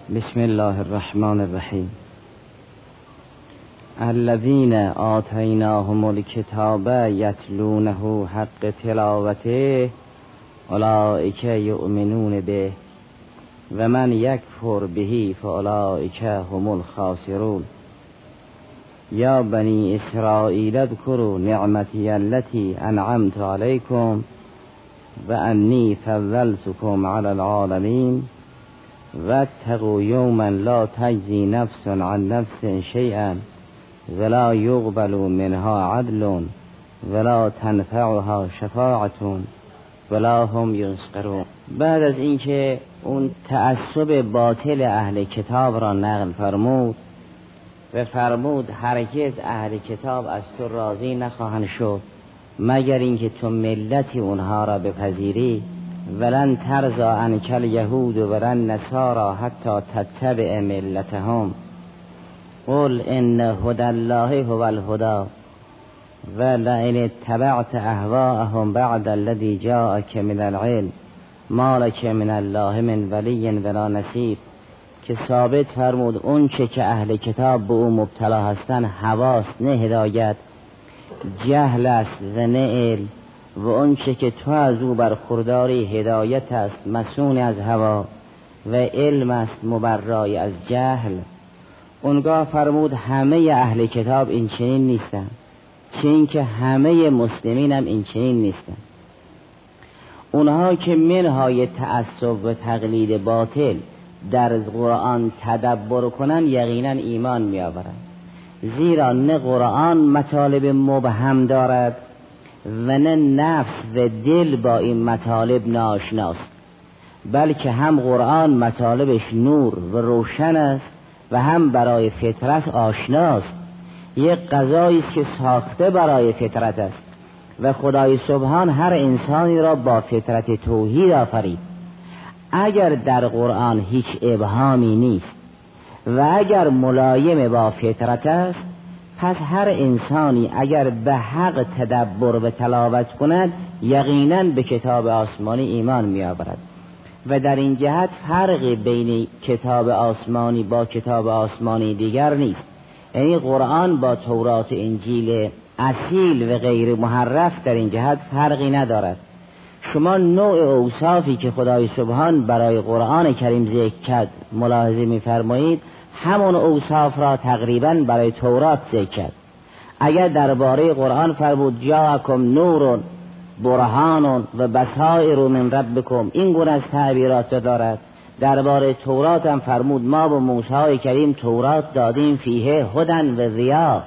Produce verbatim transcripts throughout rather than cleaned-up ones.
بسم الله الرحمن الرحیم. الذین آتیناهم الکتاب یتلونه حق تلاوته اولئک یؤمنون به و من یکفر به فاولئک هم الخاسرون. یا بنی اسرائیل اذکروا نعمتی التي انعمت علیکم و انی فضلتکم علی العالمین واتقوا یوما لا تجزی نفس عن نفس شیئا ولا یقبل منها عدل ولا تنفعها شفاعة ولا هم ینصرون. بعد از اینکه اون تعصب باطل اهل کتاب را نقل فرمود و فرمود هرگز اهل کتاب از تو راضی نخواهند شد مگر اینکه تو ملت اونها را بپذیری، ولن ترضى عنک الیهود ولن نصارى حتی تتبع ملتهم قل ان هدی الله هو الهدی و لئن اتبعت اهواءهم بعد الذی جاءک من العلم ما لک من الله من ولی ولا نصیر، که ثابت فرمود اون چه که اهل کتاب به او مبتلا هستن هواست نه هدایت، جهل است و نه علم، و اون چه که تو از او برخورداری هدایت است مسون از هوا و علم است مبرای از جهل. اونگاه فرمود همه اهل کتاب این چنین نیستن، چه این که همه مسلمین هم این چنین نیستن. اونها که منهای تعصب و تقلید باطل در قرآن تدبر کنن یقینا ایمان می آورند، زیرا نه قرآن مطالب مبهم دارد و نه نفس و دل با این مطالب ناشناست، بلکه هم قرآن مطالبش نور و روشن است و هم برای فطرت آشناست. یک غذایی است که ساخته برای فطرت است و خدای سبحان هر انسانی را با فطرت توحید آفرید. اگر در قرآن هیچ ابهامی نیست و اگر ملایم با فطرت است، پس هر انسانی اگر به حق تدبر و تلاوت کند یقینا به کتاب آسمانی ایمان می آورد. و در این جهت فرقی بین کتاب آسمانی با کتاب آسمانی دیگر نیست، یعنی قرآن با تورات و انجیل اصیل و غیر محرف در این جهت فرقی ندارد. شما نوع اوصافی که خدای سبحان برای قرآن کریم ذکر کرد ملاحظه می‌فرمایید، همون اوصاف را تقریباً برای تورات ذکر کرد. اگر درباره قرآن فرمود جاءکم نور برهان و بصائر من ربکم، این گونه از تعبیرات دارد. درباره تورات هم فرمود ما به موسی کریم تورات دادیم فیه هدن و ضیا.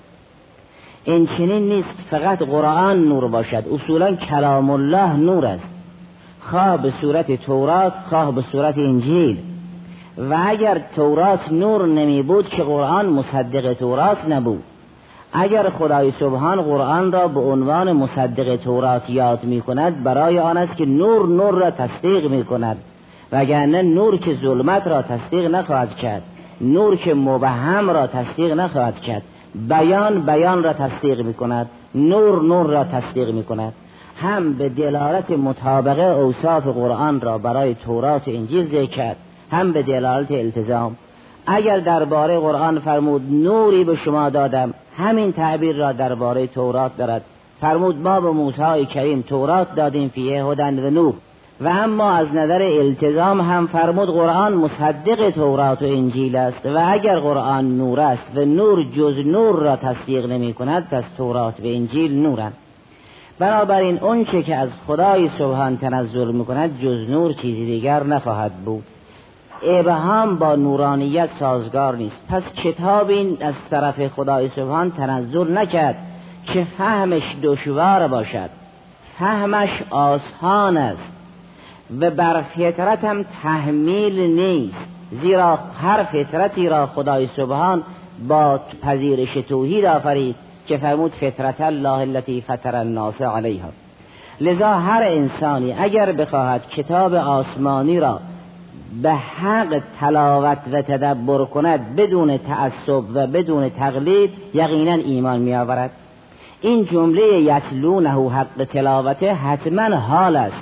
این چنین نیست فقط قرآن نور باشد، اصولا کلام الله نور است، خواه به صورت تورات خواه به صورت انجیل. و اگر تورات نور نمی بود که قرآن مصدق تورات نبود. اگر خدای سبحان قرآن را به عنوان مصدق تورات یاد می کند برای آن است که نور نور را تصدیق می کند، وگرنه نور که ظلمت را تصدیق نخواهد کرد، نور که مبهم را تصدیق نخواهد کرد، بیان بیان را تصدیق می کند، نور نور را تصدیق می کند. هم به دلالت مطابقه اوصاف قرآن را برای تورات و انجیل ذکر کرد، هم به دلالت التزام. اگر درباره قرآن فرمود نوری به شما دادم، همین تعبیر را درباره تورات دارد. فرمود ما به موسی کریم تورات دادیم فیه هدن و نور. و اما از نظر التزام هم فرمود قرآن مصدق تورات و انجیل است، و اگر قرآن نور است و نور جز نور را تصدیق نمی کند پس تورات و انجیل نورند. بنابراین اون چه که از خدای سبحان تنزل می کند جز نور چیزی دیگر نخواهد بود. ابهام با نورانیت سازگار نیست. پس کتاب این از طرف خدای سبحان تنزل نکرد که فهمش دشوار باشد، فهمش آسان است و بر فطرت هم تحمیل نیست، زیرا هر فطرتی را خدای سبحان با پذیرش توحید آفرید که فرمود فطرت الله التي فطر الناس علیها. لذا هر انسانی اگر بخواهد کتاب آسمانی را به حق تلاوت و تدبر کند بدون تعصب و بدون تقلید یقینا ایمان می آورد. این جمله یتلونه حق تلاوته حتما حال است،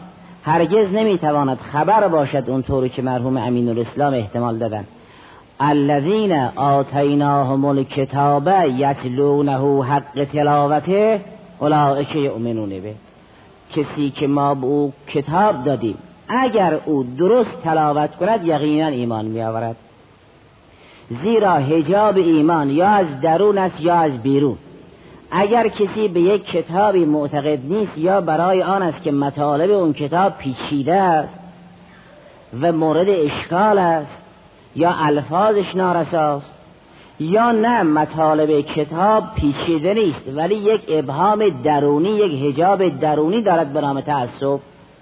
هرگز نمیتواند خبر باشد اونطوری که مرحوم امین الاسلام احتمال دادن. الذین آتیناهم الکتاب یتلونه حق تلاوته اولئک یؤمنون به. کسی که ما به او کتاب دادیم اگر او درست تلاوت کند یقینا ایمان می آورد. زیرا حجاب ایمان یا از درون است یا از بیرون. اگر کسی به یک کتابی معتقد نیست یا برای آن است که مطالب اون کتاب پیچیده است و مورد اشکال است یا الفاظش نارساست، یا نه مطالب کتاب پیچیده نیست ولی یک ابهام درونی، یک حجاب درونی دارد به نام تعصب،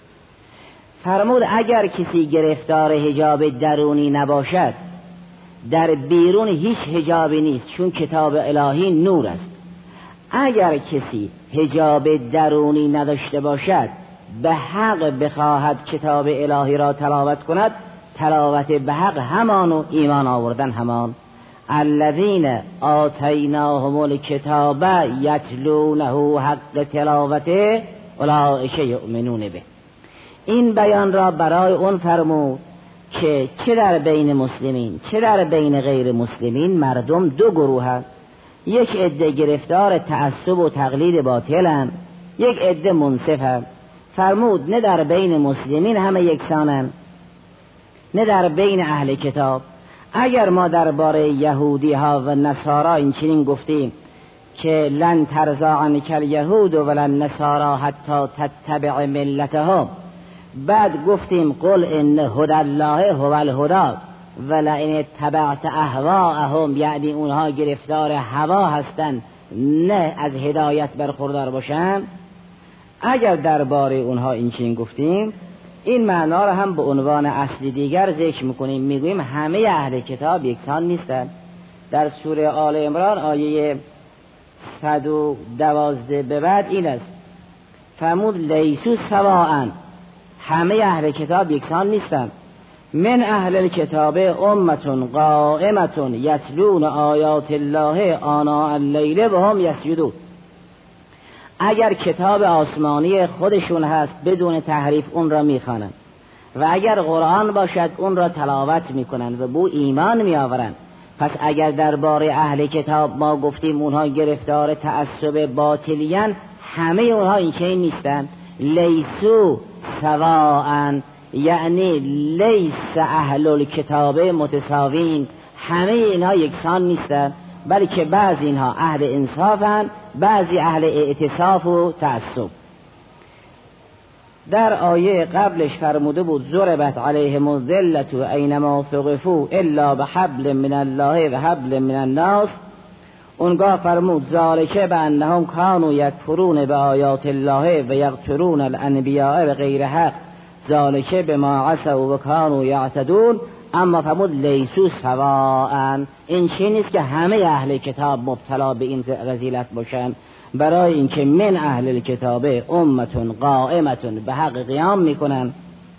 فرمود اگر کسی گرفتار حجاب درونی نباشد، در بیرون هیچ حجابی نیست چون کتاب الهی نور است. اگر کسی حجاب درونی نداشته باشد به حق بخواهد کتاب الهی را تلاوت کند، تلاوت به حق همان و ایمان آوردن همان. الذین آتیناهم الکتاب یتلونه حق تلاوته اولئک یؤمنون به. این بیان را برای اون فرمود که چه در بین مسلمین چه در بین غیر مسلمین مردم دو گروه هست. یک عده گرفتار تعصب و تقلید باطلند، یک عده منصفند. فرمود نه در بین مسلمین همه یکسانند، نه در بین اهل کتاب. اگر ما درباره یهودی ها و نصارا این چنین گفتیم که لن ترضی عنک الیهود ولن نصارا حتی تتبع ملتهم، بعد گفتیم قل ان هدی الله هو الهدی ولئن اتبعت اهواءهم، یعنی اونها گرفتار هوا هستند نه از هدایت برخوردار باشند. اگر درباره اونها این چنین گفتیم، این معنا را هم به عنوان اصلی دیگر ذکر میکنیم، میگوییم همه اهل کتاب یکسان نیستند. در سوره آل عمران آیه صد و دوازده به بعد این است، فرمود لیسوا سواء، همه اهل کتاب یکسان نیستند. من اهل الکتاب امة قائمة یتلون آیات الله آناء اللیل و هم یسجدون. اگر کتاب آسمانی خودشون هست بدون تحریف اون را میخوانند و اگر قرآن باشد اون را تلاوت میکنند و بو ایمان میآورند. پس اگر درباره اهل کتاب ما گفتیم اونها گرفتار تعصب باطلیان، همه اونها این چنین نیستند. لیسو سواء، یعنی لیس اهل الکتاب متساوین، همه اینها یکسان نیستند، بلکه بعضی اینها اهل انصافند، بعضی اهل اعتصاف و تعصب. در آیه قبلش فرموده بود ضربت علیهم الذلة اینما ثقفوا الا بحبل من الله و حبل من الناس. اونگاه فرمود ذالک بانهم کانوا یکفرون بآیات الله و یقتلون الانبیاء بغیر حق ذالک بما عصوا و کانوا یعتدون. اما فرمود لیسوا سواء، این چیزی نیست که همه اهل کتاب مبتلا به این رذیلت باشند، برای اینکه من اهل الکتاب امة قائمة به حق قیام میکنن،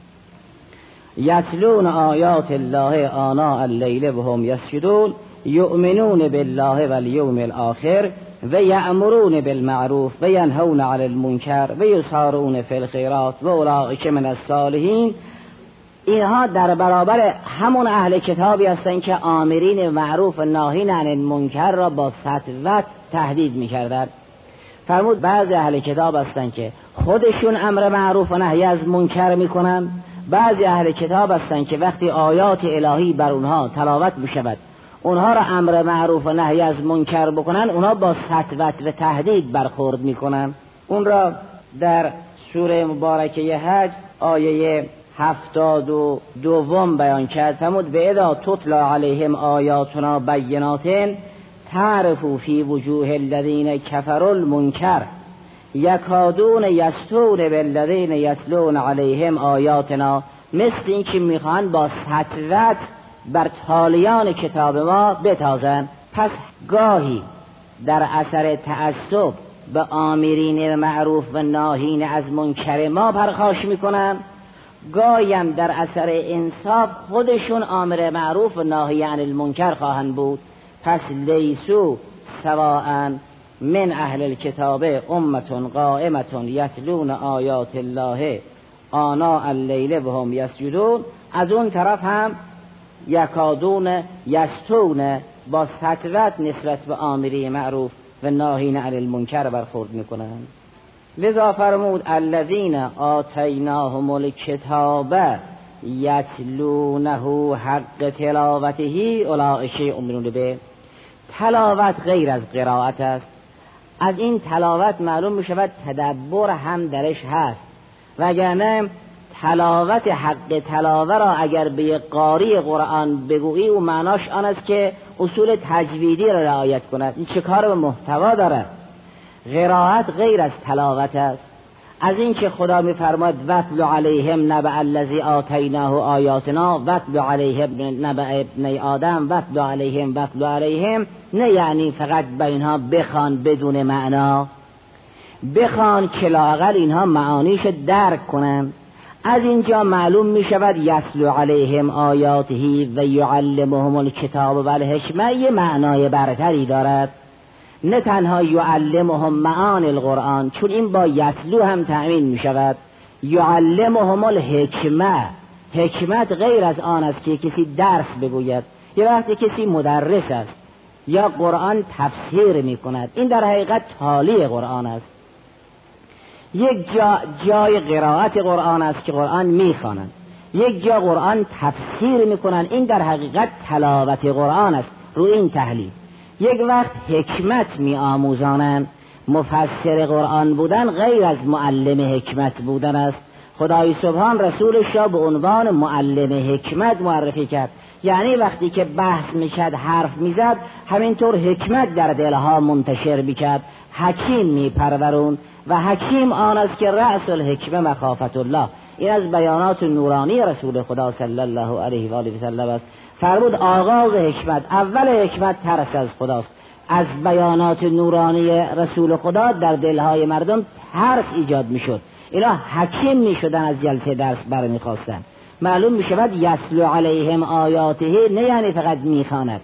یتلون آیات الله آناء اللیل و هم یسجدون، یؤمنون بالله والیوم الاخر و یأمرون بالمعروف و ینهون عن المنکر و یسارعون فی الخیرات و اولئک من الصالحین. اینها در برابر همون اهل کتابی هستند که آمرین معروف و ناهین عن المنکر را با سطوت تهدید میکردند. فرمود بعضی اهل کتاب هستند که خودشون امر معروف و نهی از منکر میکنن، بعضی اهل کتاب هستند که وقتی آیات الهی بر اونها تلاوت میشود اونها را امر معروف و نهی از منکر بکنن، اونها با سطوت و تهدید برخورد میکنن. اون را در سوره مبارکه حج آیه هفتاد و دوم بیان کرد. فرمود به اذا تتلا علیهم آیاتنا بینات تعرف فی وجوه الذین کفروا المنکر یکادون یستون بالذین یتلون علیهم آیاتنا. مثل این که میخوان با سطوت بر تالیان کتاب ما بتازن. پس گاهی در اثر تعصب به آمرین معروف و ناهین از منکر ما پرخاش میکنن، گاهی هم در اثر انصاف خودشون آمر معروف و ناهی عن المنکر خواهند بود. پس لیسو سواء من اهل الکتاب امة قائمة یتلون آیات الله آناء اللیل و هم یسجدون، از اون طرف هم یکادون یستون با سطوت نسبت به آمری معروف و ناهین عن المنکر برخورد میکنند. لذا فرمود الذین آتیناهم الکتاب یتلونه حق تلاوته اولئک یؤمنون به. تلاوت غیر از قرائت است. از این تلاوت معلوم می شود تدبر هم درش هست، وگرنه تلاوت حق تلاوه را اگر به قاری قرآن بگویی و معناش آن است که اصول تجویدی را رعایت کند. این چه کار به محتوا دارد؟ قرائت غیر از تلاوت است. از این که خدا می فرماید واتل علیهم نبأ الذی آتیناه آیاتنا واتل علیهم نبأ ابنی آدم واتل علیهم واتل علیهم، نه یعنی فقط به اینها بخوان بدون معنا، بخوان که لااقل اینها معانیش درک کنند. از اینجا معلوم می شود یتلو علیهم آیاته و یعلمهم الکتاب و الحکمه یه معنای برتری دارد، نه تنها یعلمهم معانی القرآن، چون این با یتلو هم تأمین می شود. یعلمهم الحکمه، حکمت غیر از آن است که کسی درس بگوید، یه وقتی کسی مدرس است یا قرآن تفسیر می کند، این در حقیقت تالی قرآن است. یک جا جای قرائت قرآن است که قرآن می خوانند، یک جا قرآن تفسیر می کنند، این در حقیقت تلاوت قرآن است. روی این تحلیل یک وقت حکمت می آموزانند. مفسر قرآن بودن غیر از معلم حکمت بودن است. خدای سبحان رسولش را به عنوان معلم حکمت معرفی کرد، یعنی وقتی که بحث میکرد حرف میزد همینطور حکمت در دلها منتشر میکرد، حکیم میپرورون و حکیم آن است که رأس الحکمه مخافت الله. این از بیانات نورانی رسول خدا صلی الله علیه و آله و سلم است. فرمود آغاز حکمت، اول حکمت ترس از خداست. از بیانات نورانی رسول خدا در دلهای مردم ترس ایجاد میشد، اینا حکیم میشدن، از جلسه درس برمیخواستن. معلوم میشود یتلو علیهم آیاته نه یعنی فقط میخواند،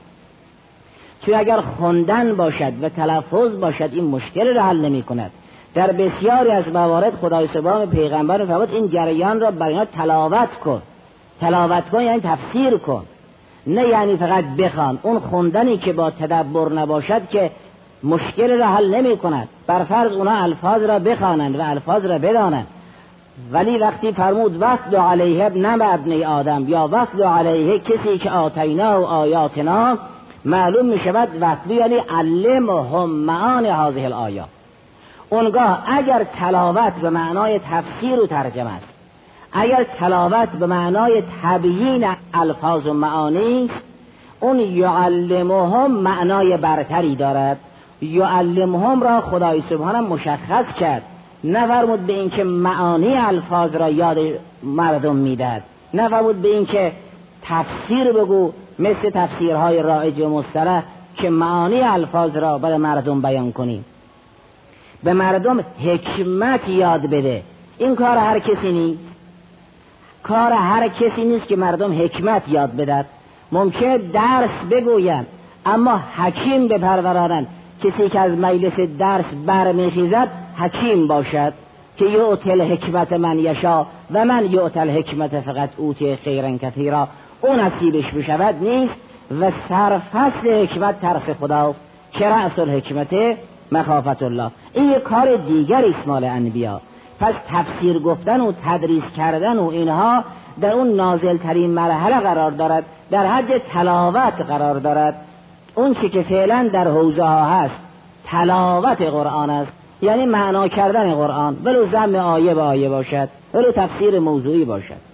چون اگر خوندن باشد و تلفظ باشد این مشکل را حل نمی کند. در بسیاری از موارد خدای سبحان پیغمبر فرمود این جریان را برای تلاوت کن. تلاوت کن یعنی تفسیر کن، نه یعنی فقط بخوان. اون خوندنی که با تدبر نباشد که مشکل را حل نمی کند. بر فرض اونا الفاظ را بخوانند و الفاظ را بدانند، ولی وقتی فرمود واتل علیه نبأ ابنی آدم یا واتل علیه کسی که آتینا و آیاتنا، معلوم می شود واتل یعنی علمهم معانی هذه الآیات. اونگاه اگر تلاوت به معنای تفسیر و ترجمه است، اگر تلاوت به معنای تبیین الفاظ و معانی، اون یعلمهم معنای برتری دارد. یعلمهم را خدای سبحانه مشخص کرد، نفرمود به این که معانی الفاظ را یاد مردم میداد، نفرمود به این که تفسیر بگو مثل تفسیرهای رایج و مصطلح که معانی الفاظ را برای مردم بیان کنی. به مردم حکمت یاد بده. این کار هر کسی نیست، کار هر کسی نیست که مردم حکمت یاد بدد. ممکن درس بگوین اما حکیم بپرورانند. کسی که از مجلس درس برمیخیزد حکیم باشد که یؤتی الحکمت من یشا و من یؤتی الحکمت فقط اوتی خیرا کثیرا، اون نصیبش بشود نیست. و سرفصل حکمت ترس خداست که رأس الحکمت مخافت الله. این یک کار دیگر اسمال انبیا. پس تفسیر گفتن و تدریس کردن و اینها در اون نازل ترین مرحله قرار دارد، در حد تلاوت قرار دارد. اون چی که فعلا در حوزه ها هست تلاوت قرآن است، یعنی معنا کردن قرآن، ولو ضم آیه به آیه باشد، ولو تفسیر موضوعی باشد.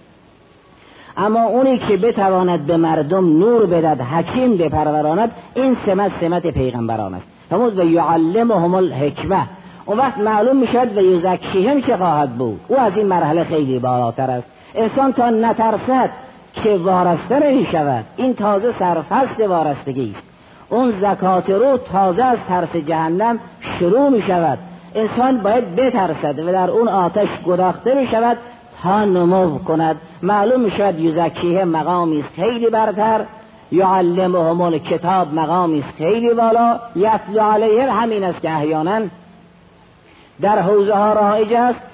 اما اونی که بتواند به مردم نور بدهد، حکیم بپروراند، این سمت سمت پیغمبران است. فرمود و یعلمهم الحکمه. اون وقت معلوم میشد و یزکیهم چه خواهد بود. او از این مرحله خیلی بالاتر است. انسان تا نترسد که وارسته نمیشود، این تازه سرفصل وارستگی است. اون زکات رو تازه از ترس جهنم شروع می شود. انسان باید بترسد و در اون آتش گداخته می شود تا نمو کند. معلوم می شود یزکیه مقامی است خیلی برتر، یعلمهم الکتاب مقامی است خیلی بالا. یتلو علیهم همین است که احیانا در حوزه ها رایج است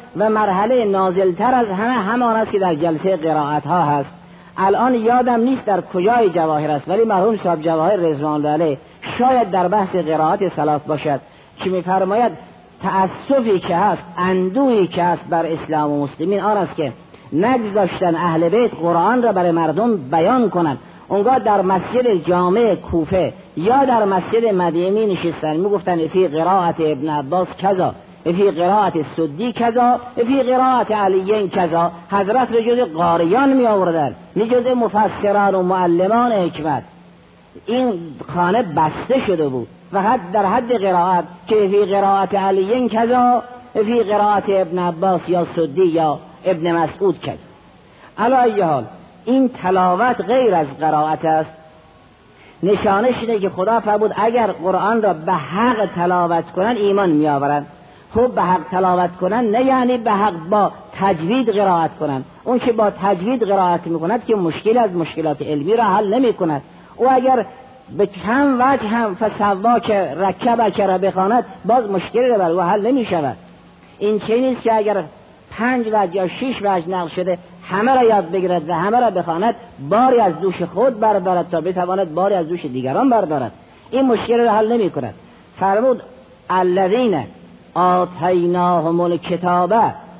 و مرحله نازلتر از همه همان است که در جلسه قرائت ها هست. الان یادم نیست در کجای جواهر است، ولی مرحوم صاحب جواهر رضوان الله علیه شاید در بحث قرائت صلات باشد که میفرماید تأسفی که هست، اندوهی که هست بر اسلام و مسلمین آن است که نگذاشتن اهل بیت قرآن را برای مردم بیان کنند. اونگاه در مسجد جامع کوفه یا در مسجد مدینه نشستن میگفتن فی قرائت ابن عباس کذا، فی قرائت سدی کذا، فی قرائت علی کذا. حضرت را جز قاریان می آوردن، نه جز مفسران و معلمان حکمت. این خانه بسته شده بود و حد در حد قرائت که فی قرائت علی کذا، فی قرائت ابن عباس یا سدی یا ابن مسعود کذا. علی ای حال این تلاوت غیر از قرائت است. نشانش اینه که خدا فرمود اگر قرآن را به حق تلاوت کنن ایمان می آورند. خب به حق تلاوت کنن نه یعنی به حق با تجوید قرائت کنن. اون که با تجوید قرائت میکند که مشکل از مشکلات علمی را حل نمی کند. او اگر به چند وجه هم فسوا که رکب که را بخواند باز مشکلی را بر او حل نمی شود. این چه نیست که اگر پنج وجه یا شش وجه نقل شده همه را یاد بگیرد و همه را بخواند باری از دوش خود بردارد تا بتواند باری از دوش دیگران بردارد. این مشکل را حل نمی کند. فرمود الذین آتیناهم الکتاب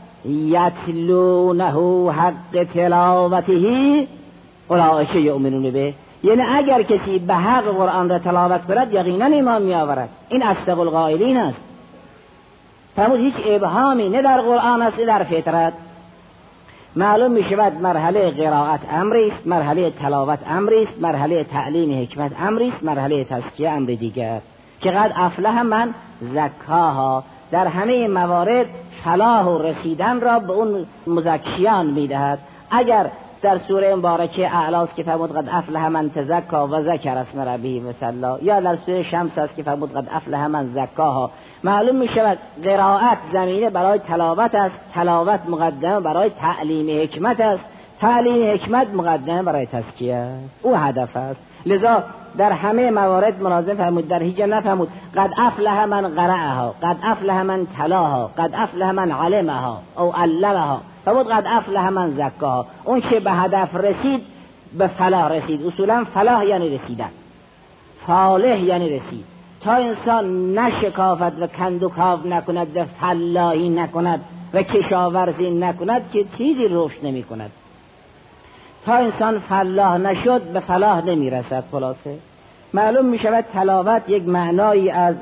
یتلونه حق تلاوته اولئک یؤمنون به. یعنی اگر کسی به حق قرآن را تلاوت کند یقینا ایمان می آورد. این اصدق القائلین است. فرمود هیچ ابهامی نه در قرآن است نه در فطرت. معلوم می شود مرحله قرائت امری است، مرحله تلاوت امری است، مرحله تعلیم حکمت امری است، مرحله تزکیه امر دیگر که قد افلح من زکاها. در همه موارد فلاح و رسیدن را به اون مزکیان میدهد. اگر در سوره مبارکه اعلی که فرمود قد افلح من تزکا و ذکر اسم ربه و صلی، یا در سوره شمس است که فرمود قد افلح من زکاها، معلوم می شود قرائت زمینه برای تلاوت است، تلاوت مقدمه برای تعلیم حکمت است، تعلیم حکمت مقدمه برای تزکیه، او هدف است. لذا در همه موارد مناظم فرمود، در هیچ نفرمود قد افلح من قرأها، قد افلح من تلاها، قد افلح من علمها او علمها، فرمود قد افلح من زکاها. اون که به هدف رسید به فلاح رسید. اصولا فلاح یعنی رسیدن، فالح یعنی رسید. تا انسان نشکافت و کندوکاو نکند و فلاحی نکند و کشاورزی نکند که چیزی رشد نمی کند. تا انسان فلاح نشد به فلاح نمی رسد. خلاصه معلوم می شود تلاوت یک معنایی از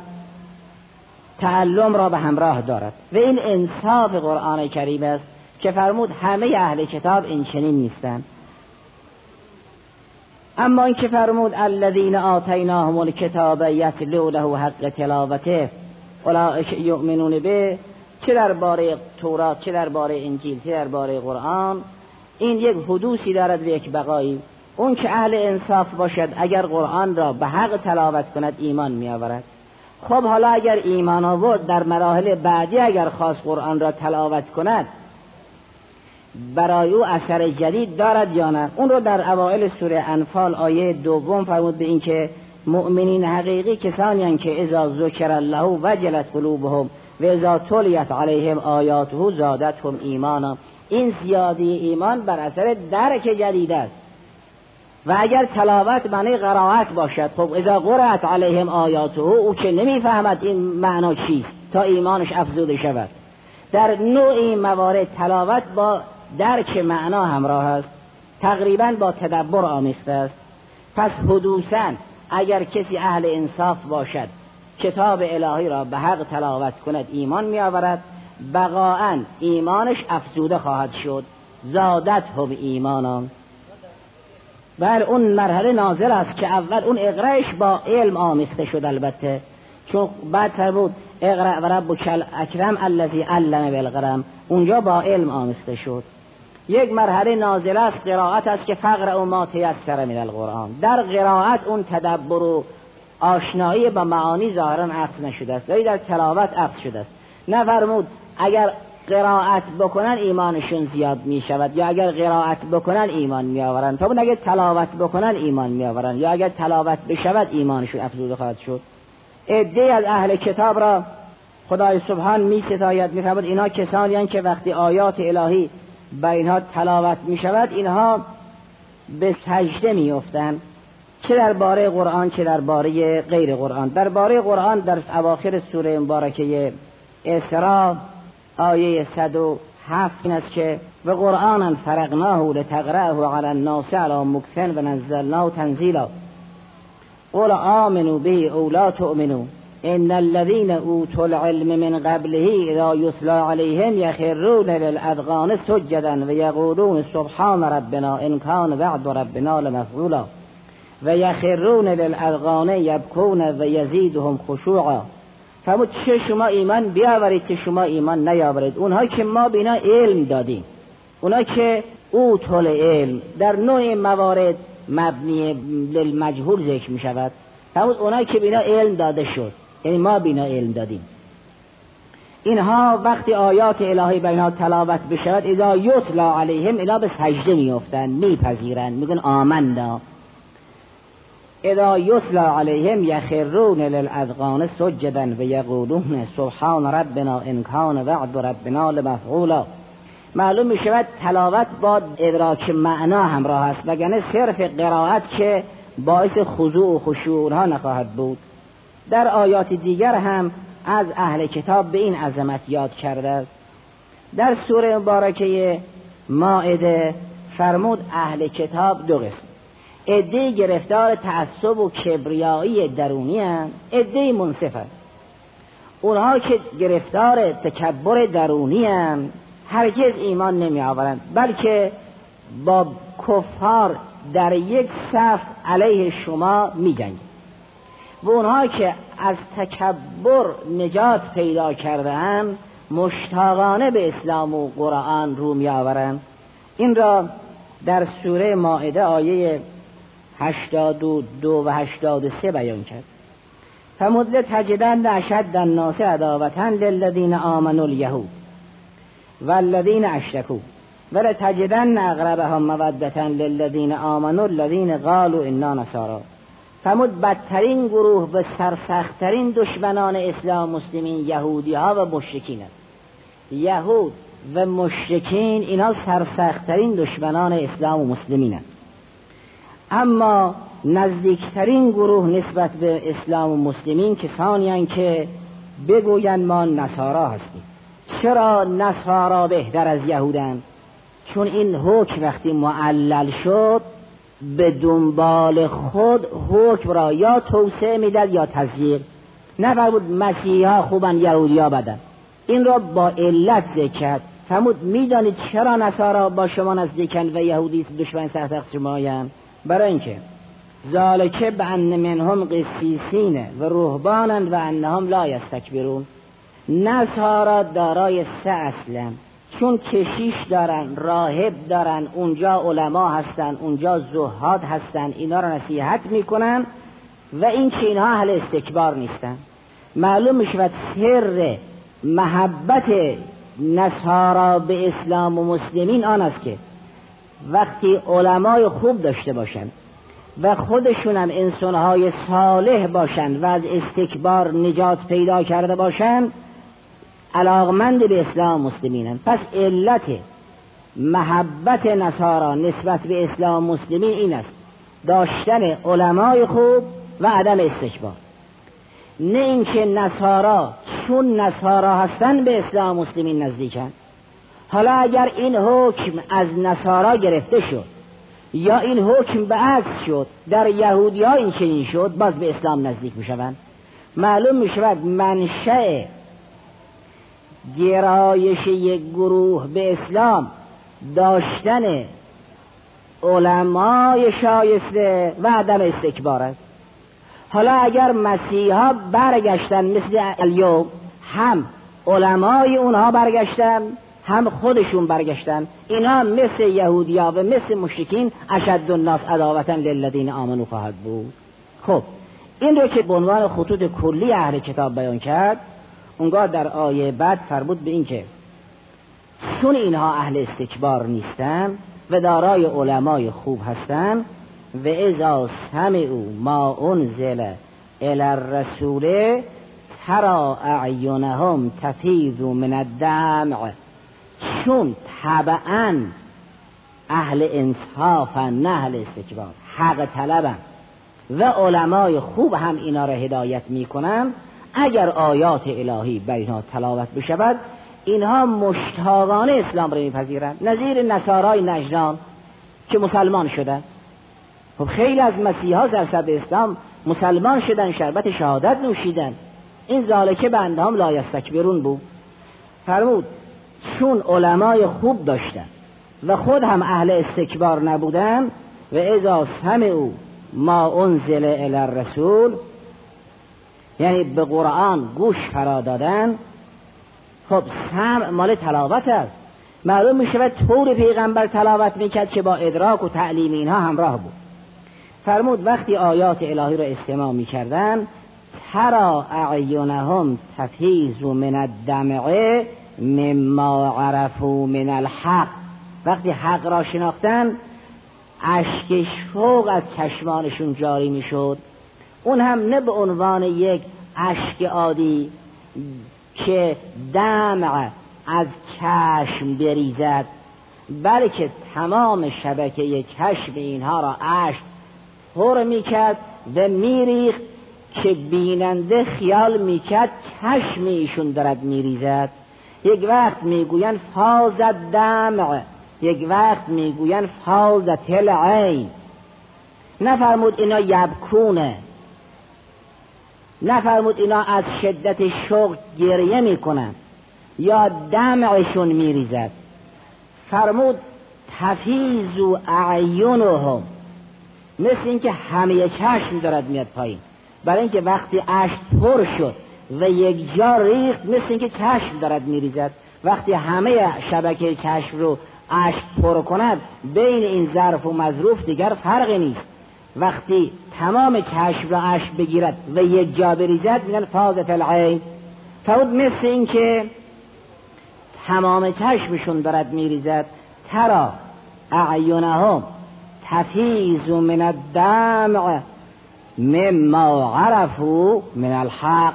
تعلم را به همراه دارد و این انصاف قرآن کریم است که فرمود همه اهل کتاب این چنین نیستند. اما این که فرمود الذین آتیناهم الکتاب یتلونه حق تلاوته اولئک یؤمنون به، چه درباره تورات چه درباره انجیل چه درباره قرآن، این یک حدوثی دارد و یک بقایی. اون که اهل انصاف باشد اگر قرآن را به حق تلاوت کند ایمان می آورد. خب حالا اگر ایمان آورد در مراحل بعدی اگر خواست قرآن را تلاوت کند برای او اثر جدید دارد یا نه؟ اون رو در اوائل سوره انفال آیه دوم فرمود به این که مؤمنین حقیقی کسانی هستند که اذا ذکر الله وجلت قلوبهم و اذا تلیت علیهم آیاته زادتهم ایمانا. این زیادی ایمان بر اثر درک جدید است. و اگر تلاوت معنی قرائت باشد، خب اذا قرأت علیهم آیاته او که نمیفهمد این معنا چیست تا ایمانش افزوده شود. در نوعی موارد تلاوت با درک معنا همراه است، تقریبا با تدبر آمیخته است. پس حدوثاً اگر کسی اهل انصاف باشد کتاب الهی را به حق تلاوت کند ایمان می آورد، بقاءً ایمانش افزوده خواهد شد. زادت هم ایمانان. بر اون مرحله نازل است که اول اون اقرأش با علم آمیخته شد، البته چون بعد فرمود اقرأ و ربک الاکرم الذی علم بالقلم، اونجا با علم آمیخته شد. یک مرحله نازل است قرائت است که فقرأ ما تیسر من القرآن. در قرائت اون تدبر و آشنایی با معانی ظاهرا عکس نشده است، ولی در تلاوت عکس شده است. نفرمود اگر قرائت بکنن ایمانشون زیاد می شود یا اگر قرائت بکنن ایمان می آورن، تا اون اگر تلاوت بکنن ایمان می آورن یا اگر تلاوت بشود ایمانشون افزوده خواهد شد. عده از اهل کتاب را خدای سبحان می ستاید، می فرماید اینها کسانی هستند که وقتی آیات الهی بر اینها تلاوت می شود اینها به سجده می افتند، چه درباره قرآن چه درباره غیر قرآن. درباره قرآن در اواخر سوره مبارکه اسراء آیه صد و هفت این است که و قرآنا فرقناه لتقرأه علی الناس علی مکث و نزلناه تنزیلا قل آمنوا به او لا تؤمنوا ان الذين اوتوا العلم من قبله اذا يتلى عليهم يخرون للاذقان سجدا ويقولون سبحان ربنا ان كان وعد ربنا لمفعولا ويخرون للاذقان يبكون ويزيدهم خشوعا. فرمود چه شما ایمان بیاورید چه شما ایمان نیاورید. اونها که ما بینا علم دادیم، اونها که اوتل علم در نوع موارد مبنی للمجهول ذکر می شود. فرمود اونها که بینا علم داده شد، یعنی ما بینا علم دادیم. اینها وقتی آیات الهی بر اینها تلاوت بشود اذا یتلا علیهم اینا به سجده می افتند، می پذیرند، میگن آمنا. اذا یتلا علیهم یخرون للاذقان سجدا و یقولون سبحان ربنا ان کان وعد ربنا لمفعولا. معلوم می شود تلاوت با ادراک معنا همراه است، وگرنه صرف قرائت که باعث خضوع و خشوع ها نخواهد بود. در آیات دیگر هم از اهل کتاب به این عظمت یاد کرده است. در سوره مبارکه مائده فرمود اهل کتاب دو قسم، عده‌ای گرفتار تعصب و کبریایی درونی هستند، عده‌ای منصفند. اونها که گرفتار تکبر درونی هستند هرگز ایمان نمی آورند، بلکه با کفار در یک صف علیه شما می جنگند. و اونها که از تکبر نجات پیدا کرده اند مشتاقانه به اسلام و قرآن رو می آورند. این را در سوره مائده آیه هشتاد و دو و هشتاد و سه بیان کرد. فرمود لتجدن اشد الناس عداوة للذین آمنوا اليهود والذین اشرکوا ولتجدن اقربهم مودة للذین آمنوا الذین قالوا انا نصارى. فرمود بدترین گروه و سرسختترین دشمنان اسلام مسلمین یهودی ها و مشرکین هست. یهود و مشرکین اینا سرسختترین دشمنان اسلام و مسلمین هست. اما نزدیکترین گروه نسبت به اسلام و مسلمین کسانی هستند که بگویند ما نصارا هستیم. چرا نصارا بهتر از یهودند؟ چون این حکم وقتی معلل شد به دنبال خود حکم را یا توسعه میداد یا تضییق. نه فرمود مسیحا خوبن یهودیا بدن، این را با علت ذکر کرد. فرمود میدانید چرا نصارا با شما نزدیکن و یهودی دشمن سرسخت شمایند؟ برای اینکه ذالک بان منهم قسیسین و رهبانا و انهم لا یستکبرون. نصارا دارای سه اصلن، چون کشیش دارن، راهب دارن، اونجا علما هستن، اونجا زهاد هستن، اینا را نصیحت میکنن و این که اینها اهل استکبار نیستن. معلوم میشود سر محبت نصارا به اسلام و مسلمین آن است که وقتی علمای خوب داشته باشند و خودشون هم انسانهای صالح باشند و از استکبار نجات پیدا کرده باشند علاقمند به اسلام مسلمینن. پس علت محبت نصارا نسبت به اسلام مسلمین این است داشتن علمای خوب و عدم استکبار. نه اینکه نصارا چون نصارا هستن به اسلام مسلمین نزدیکن. حالا اگر این حکم از نصارا گرفته شد یا این حکم به عکس شد در یهودی ها این چنین شد، باز به اسلام نزدیک می شوند. معلوم می شود منشأ گرایش یک گروه به اسلام داشتن علمای شایسته و عدم استکبار است. حالا اگر مسیحا برگشتن مثل الیوم، هم علمای اونها برگشتن هم خودشون برگشتن، اینا مثل یهودیا و مثل مشرکین اشد الناس عداوة للذین آمنوا خواهد بود. خب این رو که به عنوان خطوط کلی اهل کتاب بیان کرد، اونگاه در آیه بعد فرمود به این که چون اینها اهل استکبار نیستن و دارای علمای خوب هستن و اذا سمعوا ما انزل الی الرسول ترى اعینهم تفیض من الدمع، چون طبعا اهل انصافن نه اهل استکبار، حق طلبن و علمای خوب هم اینا را هدایت میکنن. اگر آیات الهی بر اینها تلاوت بشود اینها مشتاقانه اسلام را میپذیرند، نظیر نصارای نجران که مسلمان شدن. خب خیلی از مسیحا در صدر اسلام مسلمان شدن، شربت شهادت نوشیدن. این ذالکه بندهم لا یستکبرون بود. فرمود چون علمای خوب داشتن و خود هم اهل استکبار نبودن، و اذا سمعوا ما انزل الی الرسول، یعنی به قرآن گوش فرا دادن. خب سمع مال تلاوت است، معلوم می شود طور پیغمبر تلاوت میکرد که با ادراک و تعلیم اینها همراه بود. فرمود وقتی آیات الهی را استماع میکردن، ترى اعینهم تفیض من الدمع مما عرفوا من الحق، وقتی حق را شناختن اشک شوق از چشمانشون جاری میشد. اون هم نه به عنوان یک اشک عادی که دمع از چشم بریزد، بلکه تمام شبکه چشم اینها را اشک پر میکرد و میریخت که بیننده خیال میکرد چشم ایشون دارد میریزد. یک وقت میگوین فاضت دمع، یک وقت میگوین فاضت العین. نفرمود اینا یبکونه، نفرمود اینا از شدت شوق گریه میکنن یا دمعشون میریزد. فرمود تفیض اعینهم، مثل اینکه همه چشم دارد میاد پایین، برای اینکه وقتی اشک پر شد و یک جا ریخت مثل اینکه چشم دارد میریزد. وقتی همه شبکه چشم رو اشک پر کند بین این ظرف و مظروف دیگر فرقی نیست. وقتی تمام چشم را اشک بگیرد و یک جا بریزد میگن فاضت العین. فرمود مثل اینکه تمام چشمشون دارد میریزد. ترى اعینهم تفیض من الدمع مما عرفوا من الحق،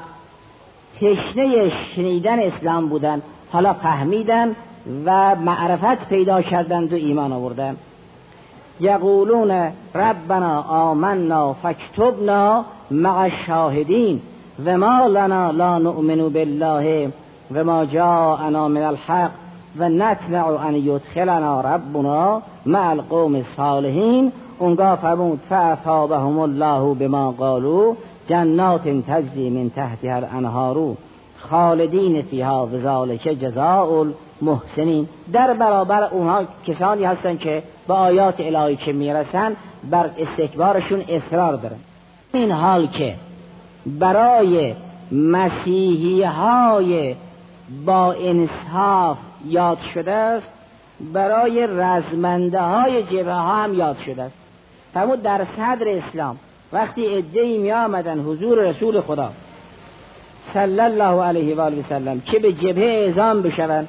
تشنه شنیدن اسلام بودن، حالا فهمیدن و معرفت پیدا کردند و ایمان آوردن. یقولون ربنا آمنا فاکتبنا مع الشاهدین و ما لنا لا نؤمن بالله و ما جاءنا من الحق و نطمع ان یدخلنا ربنا مع القوم الصالحین. اونگاه فرمود فاثابهم الله بما قالوا جنات تجری من تحتها الانهار خالدین فیها و ذلک جزاء المحسنین. در برابر اونها کسانی هستن که با آیات الهی که میرسن بر استکبارشون اصرار دارن. این حال که برای مسیحی های با انصاف یاد شده است، برای رزمنده های جبهه ها هم یاد شده است. فرمود در صدر اسلام وقتی عده‌ای می آمدن حضور رسول خدا صلی الله علیه و آله و سلم که به جبهه اعزام بشوند،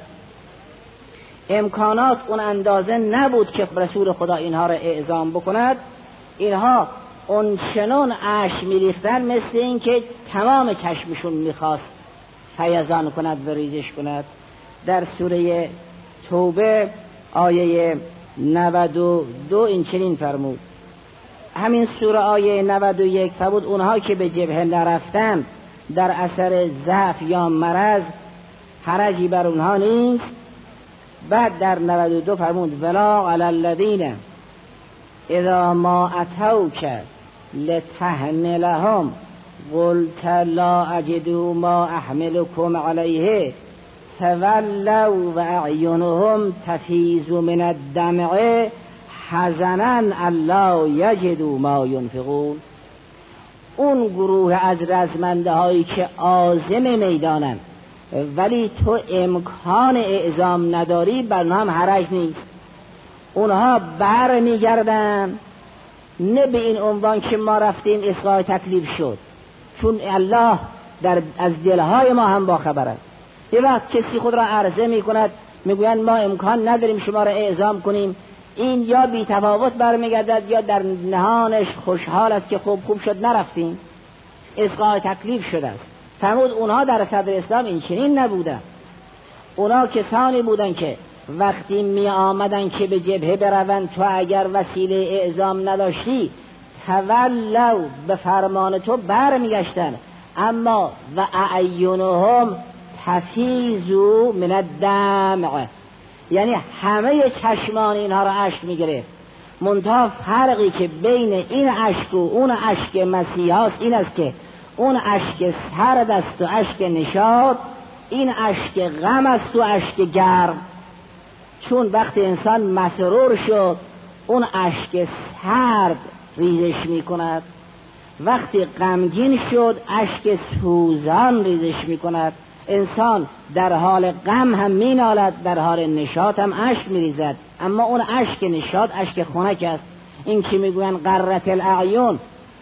امکانات اون اندازه نبود که رسول خدا اینها را اعزام بکند. اینها اون چنان اشک میریختن مثل این که تمام چشمشون میخواست فیضان کند و ریزش کند. در سوره توبه آیه نود و دو این چنین فرمود، همین سوره آیه نود و یک فرمود اونها که به جبهه نرفتن در اثر ضعف یا مرض حرجی بر اونها نیست. بعد در نود و دو فرمود ولا علی الذین اذا ما اتوک لتحملهم قلت لا اجد ما احملكم علیه تولوا و اعینهم تفیض من الدمع حزنا الا یجدوا ما ینفقون. اون گروه از رزمنده هایی که عازم میدانن ولی تو امکان اعزام نداری، بر اونها هم حرج نیست. اونها بر میگردن نه به این عنوان که ما رفتیم اسقاط تکلیف شد، چون الله در از دلهای ما هم با خبر است. یه وقت کسی خود را عرضه می کند میگویند ما امکان نداریم شما را اعزام کنیم، این یا بی تفاوت برمیگردد یا در نهانش خوشحال است که خوب خوب شد نرفتیم، اسقاط تکلیف شده است. فرمود اونها در صدر اسلام این چنین نبودن. اونا کسانی بودن که وقتی می آمدن که به جبهه بروند، تو اگر وسیله اعزام نداشتی تولوا، به فرمان تو بر می گشتن، اما و اعینهم تفیض من الدمع، یعنی همه چشمان اینها را اشک می گرفت. منتها فرقی که بین این اشک و اون اشک مسیحاست این است که اون اشک سرد است و اشک نشاط، این اشک غم است و اشک گرم. چون وقتی انسان مسرور شد اون اشک سرد ریزش می کند، وقتی غمگین شد اشک سوزان ریزش می کند. انسان در حال غم هم می نالد، در حال نشاط هم اشک می ریزد، اما اون اشک نشاط اشک خنک است. این که می گوین قرت الاعیون،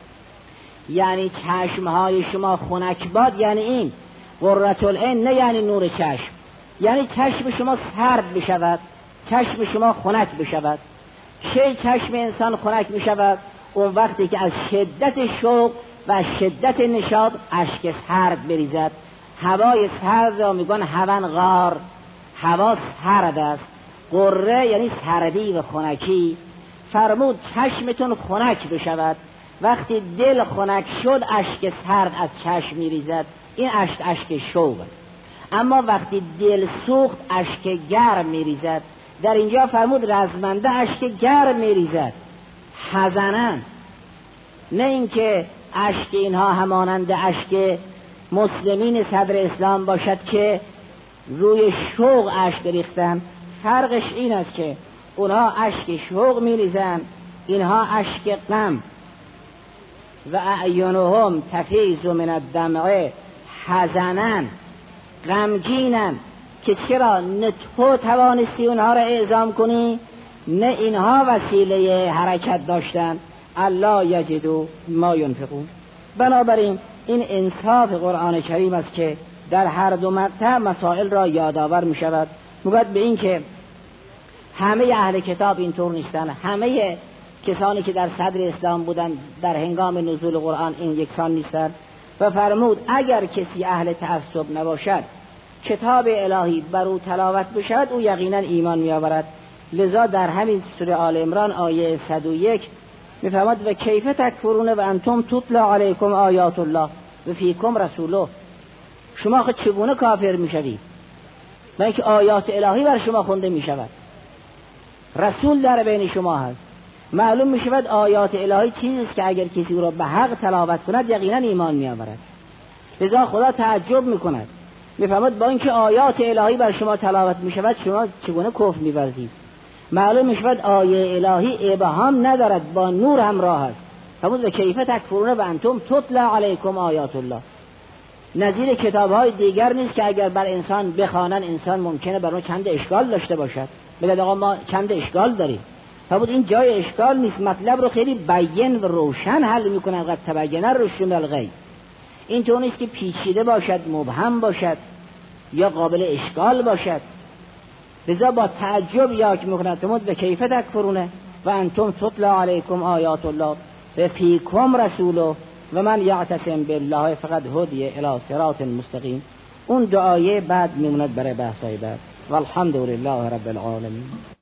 یعنی چشمهای شما خنک باد، یعنی این قرة العین، نه یعنی نور چشم، یعنی چشم شما سرد بشود، چشم شما خنک بشود. چه چشم انسان خنک بشود؟ اون وقتی که از شدت شوق و از شدت نشاط اشک سرد بریزد. هوای سرد را میگن هون غار، هوا سرد است. قره یعنی سردی و خنکی. فرمود چشمتون خنک بشود. وقتی دل خنک شد اشک سرد از چشم میریزد، این اشک اشک شوق است. اما وقتی دل سوخت اشک گرم میریزد. در اینجا فرمود رزمنده اشک گرم میریزد، حزنن، نه اینکه اشک اینها همانند اشک مسلمین صدر اسلام باشد که روی شوق اشک ریختن. فرقش این است که اونها اشک شوق میریزن، اینها اشک غم. و اعینهم تفیض من الدمع حزنن، غمگینن که چرا نه تو توانستی اونها را اعزام کنی نه اینها وسیله حرکت داشتن. الله یجدو ما ینفقون. بنابراین این انصاف قرآن کریم است که در هر دو مقطع مسائل را یادآور می شود. موجب به این که همه اهل کتاب اینطور نیستن، همه کسانی که در صدر اسلام بودند در هنگام نزول قرآن این یکسان نیستند. و فرمود اگر کسی اهل تعصب نباشد کتاب الهی بر او تلاوت بشود او یقینا ایمان می آورد. لذا در همین سوره آل عمران آیه صد و یک میفرماد و کیف تکفرون و انتم تتلا علیکم آیات الله و فیکم رسوله. شما خود چگونه کافر میشوید و اینکه آیات الهی بر شما خونده میشود، رسول در بین شما هست. معلوم میشود آیات الهی چیزی است که اگر کسی او را به حق تلاوت کند یقینا ایمان میآورد. لذا خدا تعجب میکند، میفرماد با اینکه آیات الهی بر شما تلاوت میشود شما چگونه کفر می‌ورزید. معلوم میشود آیه الهی ابهام ندارد، با نور همراه است. فرمود و کیف تکفرون و انتم تتلا علیکم آیات الله. نظیر کتاب‌های دیگر نیست که اگر بر انسان بخوانن انسان ممکنه بر اون چند اشکال داشته باشد، بگه آقا ما چند اشکال داریم. فرمود این جای اشکال نیست، مطلب رو خیلی بیان و روشن حل میکنن. قد تبین الرشد من الغی. این طور نیست که پیچیده باشد، مبهم باشد یا قابل اشکال باشد. لذا با تعجب یاک میکنند فرمود و کیف تکفرونه و انتم تتلا علیکم آیات الله و فیکم رسوله و من یعتصم بالله فقد هدی الی صراط مستقیم. اون دعایه بعد میموند برای بحثای بعد. والحمد لله رب العالمین.